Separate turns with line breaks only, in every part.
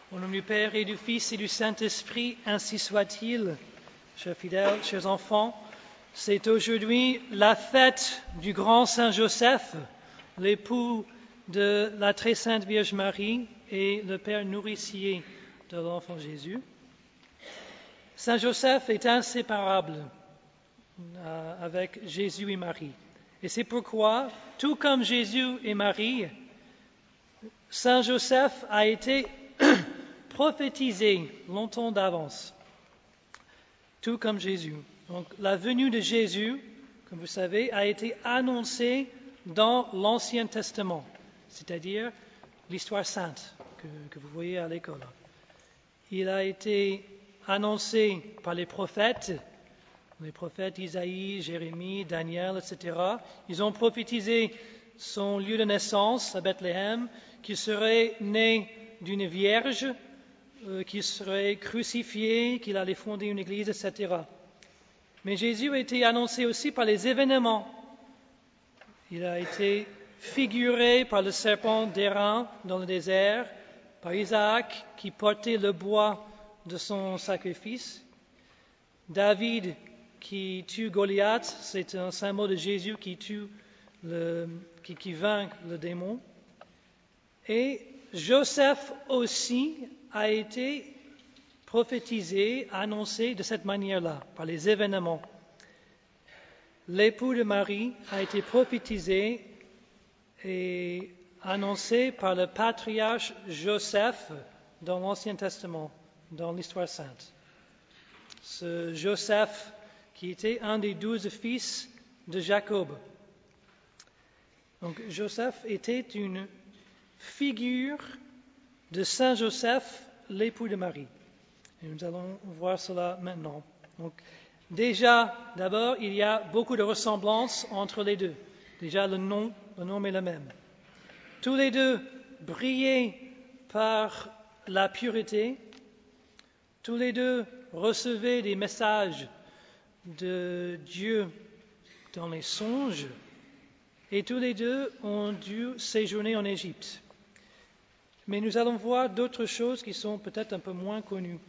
Au nom du Père et du Fils et du Saint-Esprit, ainsi soit-il. Chers fidèles, chers enfants, c'est aujourd'hui la fête du grand Saint Joseph, l'époux de la très sainte Vierge Marie et le Père nourricier de l'enfant Jésus. Saint Joseph est inséparable avec Jésus et Marie. Et c'est pourquoi, tout comme Jésus et Marie, Saint Joseph a été prophétisé longtemps d'avance, tout comme Jésus. Donc, la venue de Jésus, comme vous savez, a été annoncée dans l'Ancien Testament, c'est-à-dire l'histoire sainte que vous voyez à l'école. Il a été annoncé par les prophètes Isaïe, Jérémie, Daniel, etc. Ils ont prophétisé son lieu de naissance à Bethléem, qu'il serait né d'une vierge, qu'il serait crucifié, qu'il allait fonder une église, etc. Mais Jésus a été annoncé aussi par les événements. Il a été figuré par le serpent d'airain dans le désert, par Isaac qui portait le bois de son sacrifice, David qui tue Goliath, c'est un symbole de Jésus qui vainc le démon. Et Joseph aussi a été prophétisé, annoncé de cette manière-là, par les événements. L'époux de Marie a été prophétisé et annoncé par le patriarche Joseph dans l'Ancien Testament, dans l'Histoire sainte. Ce Joseph qui était un des 12 fils de Jacob. Donc Joseph était une figure de Saint Joseph, l'époux de Marie. Et nous allons voir cela maintenant. Donc, déjà, d'abord, il y a beaucoup de ressemblances entre les deux. Déjà, le nom est le même. Tous les deux brillaient par la pureté. Tous les deux recevaient des messages de Dieu dans les songes. Et tous les deux ont dû séjourner en Égypte. Mais nous allons voir d'autres choses qui sont peut-être un peu moins connues.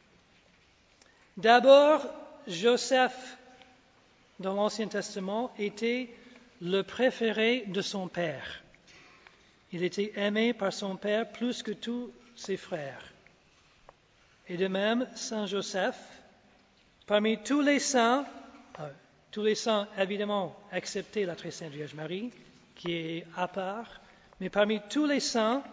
D'abord, Joseph, dans l'Ancien Testament, était le préféré de son père. Il était aimé par son père plus que tous ses frères. Et de même, Saint Joseph, parmi tous les saints évidemment, excepté la très sainte Vierge Marie, qui est à part, mais parmi tous les saints,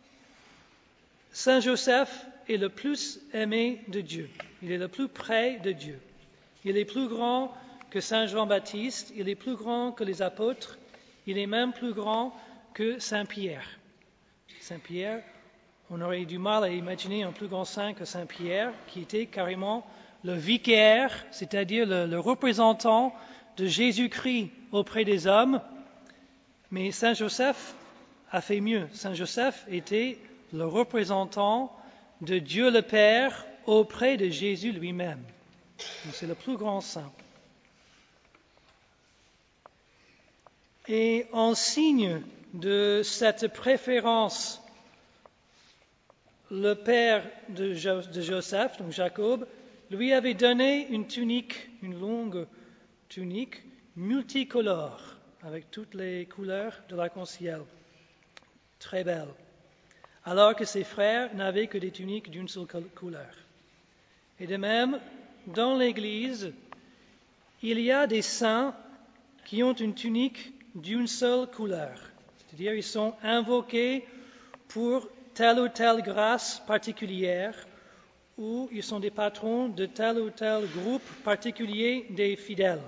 Saint Joseph est le plus aimé de Dieu. Il est le plus près de Dieu. Il est plus grand que Saint Jean-Baptiste, il est plus grand que les apôtres, il est même plus grand que Saint Pierre. Saint Pierre, on aurait du mal à imaginer un plus grand saint que Saint Pierre, qui était carrément le vicaire, c'est-à-dire le représentant de Jésus-Christ auprès des hommes. Mais Saint Joseph a fait mieux. Saint Joseph était le représentant de Dieu le Père auprès de Jésus lui-même. Donc, c'est le plus grand saint. Et en signe de cette préférence, le père de Joseph, donc Jacob, lui avait donné une longue tunique multicolore, avec toutes les couleurs de l'arc-en-ciel, très belle, alors que ses frères n'avaient que des tuniques d'une seule couleur. Et de même, dans l'Église, il y a des saints qui ont une tunique d'une seule couleur, c'est-à-dire ils sont invoqués pour telle ou telle grâce particulière, ou ils sont des patrons de tel ou tel groupe particulier des fidèles.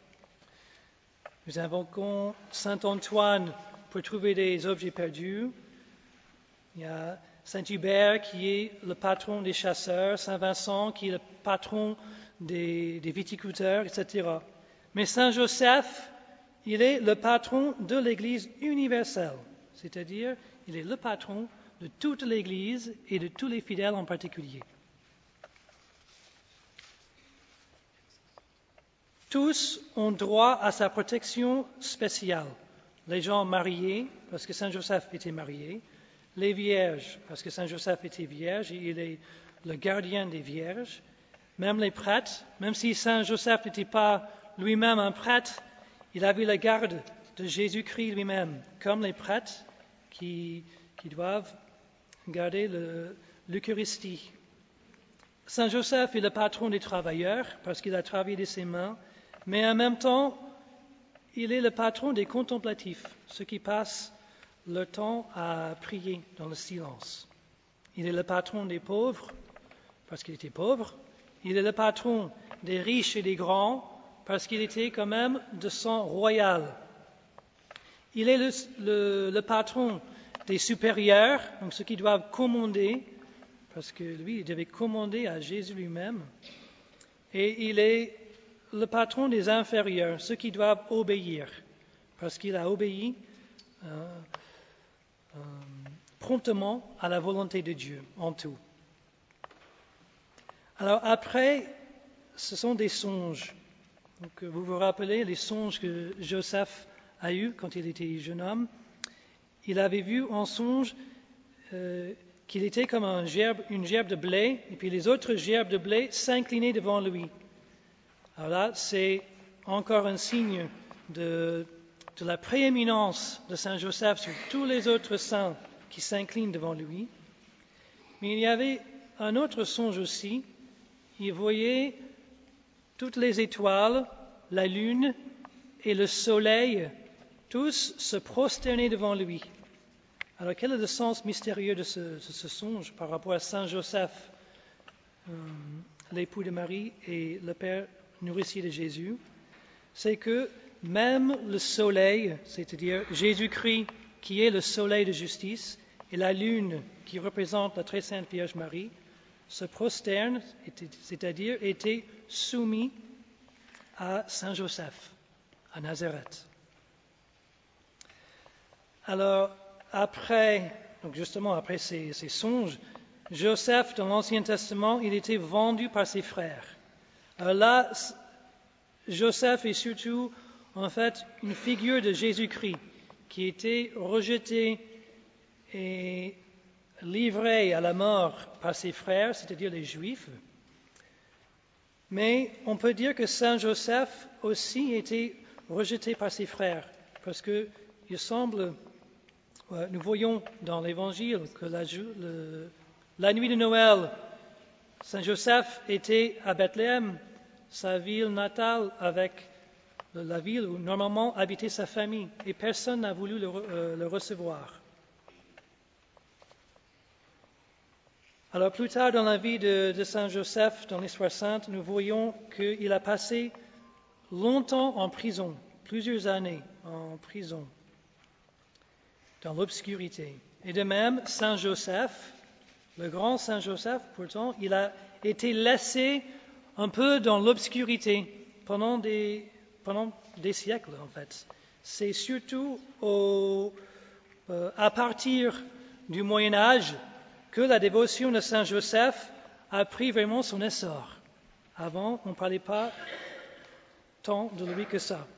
Nous invoquons Saint Antoine pour trouver des objets perdus. Il y a Saint Hubert qui est le patron des chasseurs, Saint Vincent qui est le patron des viticulteurs, etc. Mais Saint Joseph, il est le patron de l'Église universelle, c'est-à-dire il est le patron de toute l'Église et de tous les fidèles en particulier. Tous ont droit à sa protection spéciale. Les gens mariés, parce que Saint Joseph était marié, les vierges, parce que Saint Joseph était vierge et il est le gardien des vierges. Même les prêtres, même si Saint Joseph n'était pas lui-même un prêtre, il avait la garde de Jésus-Christ lui-même, comme les prêtres qui doivent garder l'Eucharistie. Saint Joseph est le patron des travailleurs parce qu'il a travaillé de ses mains, mais en même temps, il est le patron des contemplatifs, ceux qui passent leur temps à prier dans le silence. Il est le patron des pauvres parce qu'il était pauvre. Il est le patron des riches et des grands parce qu'il était quand même de sang royal. Il est le patron des supérieurs, donc ceux qui doivent commander, parce que lui, il devait commander à Jésus lui-même. Et il est le patron des inférieurs, ceux qui doivent obéir, parce qu'il a obéi promptement à la volonté de Dieu en tout. Alors après, ce sont des songes. Donc, vous vous rappelez les songes que Joseph a eus quand il était jeune homme. Il avait vu en songe qu'il était comme une gerbe de blé, et puis les autres gerbes de blé s'inclinaient devant lui. Alors là, c'est encore un signe de la prééminence de Saint Joseph sur tous les autres saints qui s'inclinent devant lui. Mais il y avait un autre songe aussi. Il voyait toutes les étoiles, la lune et le soleil, tous se prosterner devant lui. Alors quel est le sens mystérieux de ce songe par rapport à Saint Joseph, l'époux de Marie et le père nourricier de Jésus? C'est que même le soleil, c'est-à-dire Jésus-Christ qui est le soleil de justice, et la lune qui représente la très sainte Vierge Marie, se prosternent, c'est-à-dire étaient soumis à Saint Joseph, à Nazareth. Alors, après ces songes, Joseph, dans l'Ancien Testament, il était vendu par ses frères. Alors là, Joseph est surtout, en fait, une figure de Jésus-Christ qui était rejeté et livré à la mort par ses frères, c'est-à-dire les Juifs. Mais on peut dire que Saint Joseph aussi était rejeté par ses frères, parce que il semble, nous voyons dans l'Évangile que la nuit de Noël, Saint Joseph était à Bethléem, sa ville natale, avec la ville où normalement habitait sa famille, et personne n'a voulu le recevoir. Alors plus tard dans la vie de Saint Joseph, dans l'Histoire sainte, nous voyons qu'il a passé longtemps en prison, plusieurs années en prison, dans l'obscurité. Et de même, Saint Joseph, le grand Saint Joseph, pourtant, il a été laissé un peu dans l'obscurité pendant des siècles, en fait. C'est surtout à partir du Moyen Âge que la dévotion de Saint Joseph a pris vraiment son essor. Avant, on ne parlait pas tant de lui que ça.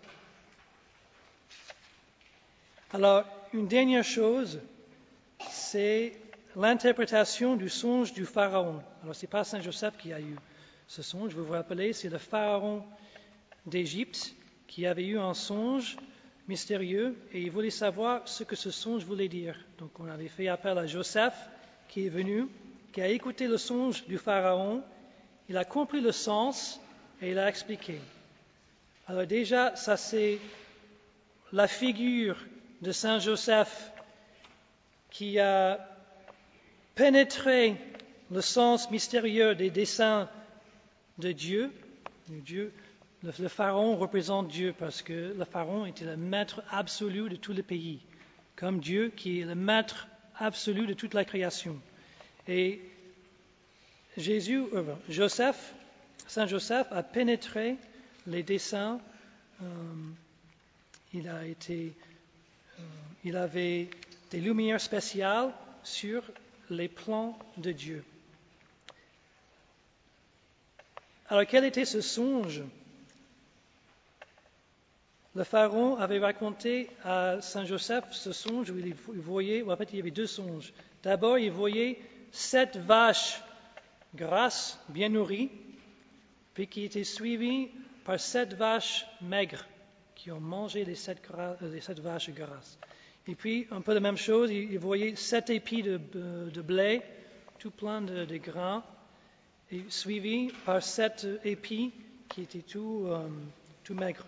Alors, une dernière chose, c'est l'interprétation du songe du Pharaon. Alors, ce n'est pas Saint Joseph qui a eu ce songe, vous vous rappelez, c'est le Pharaon d'Égypte qui avait eu un songe mystérieux et il voulait savoir ce que ce songe voulait dire. Donc, on avait fait appel à Joseph qui est venu, qui a écouté le songe du Pharaon, il a compris le sens et il a expliqué. Alors déjà, ça c'est la figure de Saint Joseph qui a pénétré le sens mystérieux des desseins de Dieu. Le Pharaon représente Dieu parce que le Pharaon était le maître absolu de tout le pays, comme Dieu qui est le maître absolu de toute la création. Et Saint Joseph a pénétré les desseins. Il avait des lumières spéciales sur les plans de Dieu. Alors, quel était ce songe? Le Pharaon avait raconté à Saint Joseph ce songe où il voyait, en fait, il y avait deux songes. D'abord, il voyait 7 vaches grasses, bien nourries, puis qui étaient suivies par 7 vaches maigres qui ont mangé les 7 vaches grasses. Et puis, un peu la même chose, il voyait 7 épis de blé, tout plein de grains, et suivis par 7 épis qui étaient tout maigres.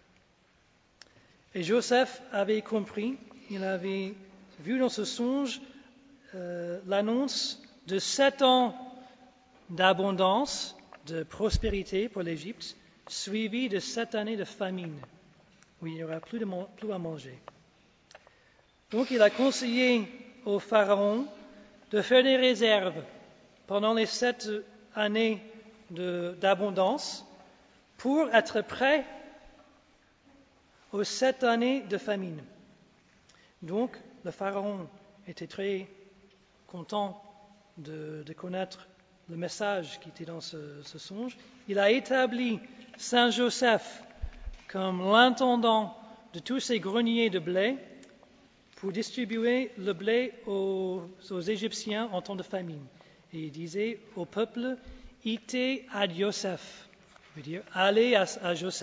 Et Joseph avait compris, il avait vu dans ce songe l'annonce de 7 ans d'abondance, de prospérité pour l'Égypte, suivi de 7 années de famine, où il n'y aura plus à manger. Donc il a conseillé au Pharaon de faire des réserves pendant les 7 années d'abondance pour être prêt aux 7 années de famine. Donc le Pharaon était très content de connaître le message qui était dans ce songe. Il a établi Saint Joseph comme l'intendant de tous ces greniers de blé pour distribuer le blé aux Égyptiens en temps de famine. Et il disait au peuple, « Ite ad Joseph », veut dire « allez à Joseph ».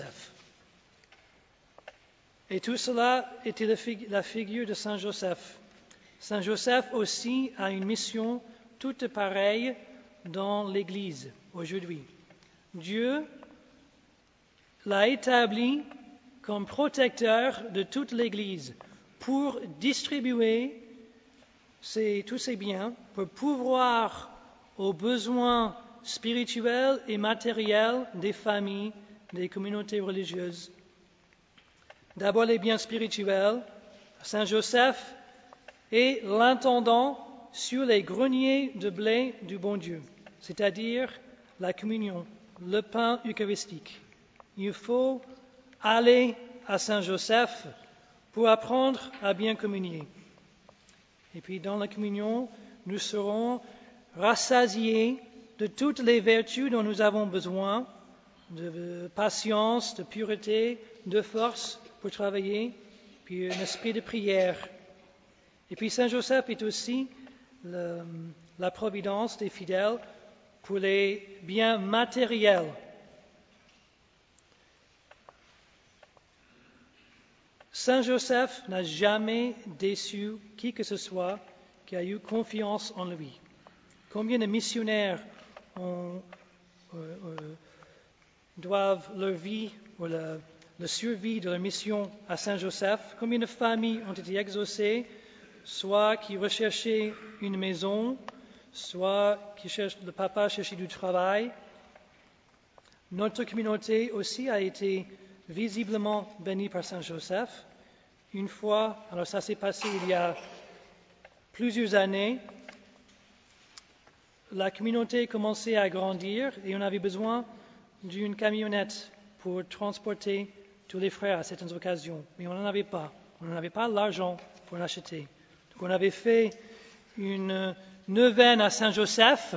Et tout cela était la figure de Saint Joseph. Saint Joseph aussi a une mission toute pareille dans l'Église aujourd'hui. Dieu l'a établi comme protecteur de toute l'Église pour distribuer tous ces biens, pour pourvoir aux besoins spirituels et matériels des familles, des communautés religieuses. D'abord les biens spirituels. Saint Joseph est l'intendant sur les greniers de blé du bon Dieu, c'est-à-dire la communion, le pain eucharistique. Il faut aller à Saint Joseph pour apprendre à bien communier. Et puis dans la communion, nous serons rassasiés de toutes les vertus dont nous avons besoin, de patience, de pureté, de force pour travailler, puis un esprit de prière. Et puis Saint Joseph est aussi la providence des fidèles pour les biens matériels. Saint Joseph n'a jamais déçu qui que ce soit qui a eu confiance en lui. Combien de missionnaires doivent leur vie ou la survie de leur mission à Saint Joseph? Combien de familles ont été exaucées, soit qui recherchaient une maison, soit le papa cherchait du travail? Notre communauté aussi a été visiblement bénie par Saint Joseph. Une fois, alors ça s'est passé il y a plusieurs années, la communauté commençait à grandir et on avait besoin d'une camionnette pour transporter tous les frères à certaines occasions. Mais on n'en avait pas. On n'en avait pas l'argent pour l'acheter. Donc on avait fait une neuvaine à Saint-Joseph.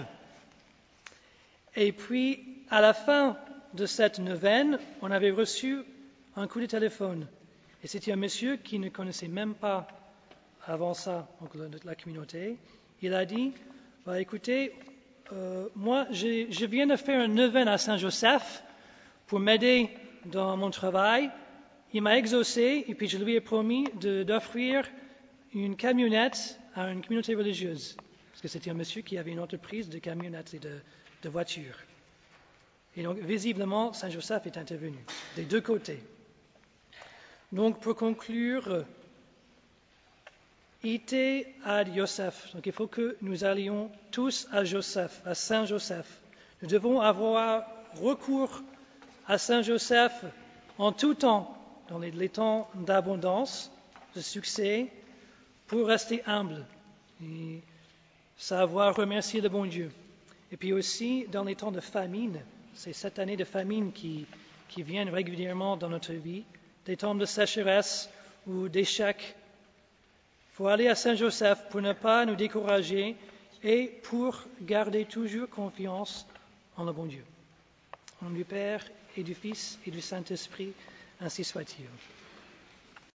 Et puis, à la fin de cette neuvaine, on avait reçu un coup de téléphone. Et c'était un monsieur qui ne connaissait même pas avant ça donc la communauté. Il a dit, écoutez, moi je viens de faire une neuvaine à Saint-Joseph pour m'aider dans mon travail. Il m'a exaucé et puis je lui ai promis d'offrir une camionnette à une communauté religieuse. Parce que c'était un monsieur qui avait une entreprise de camionnettes et de voitures. Et donc, visiblement, Saint-Joseph est intervenu des deux côtés. Donc, pour conclure, ite ad Joseph. Donc, il faut que nous allions tous à Joseph, à Saint-Joseph. Nous devons avoir recours à Saint-Joseph en tout temps, dans les temps d'abondance, de succès, pour rester humble et savoir remercier le bon Dieu. Et puis aussi, dans les temps de famine, c'est cette année de famine qui viennent régulièrement dans notre vie, des temps de sécheresse ou d'échec. Il faut aller à Saint-Joseph pour ne pas nous décourager et pour garder toujours confiance en le bon Dieu. Au nom du Père et du Fils et du Saint-Esprit, ainsi soit-il.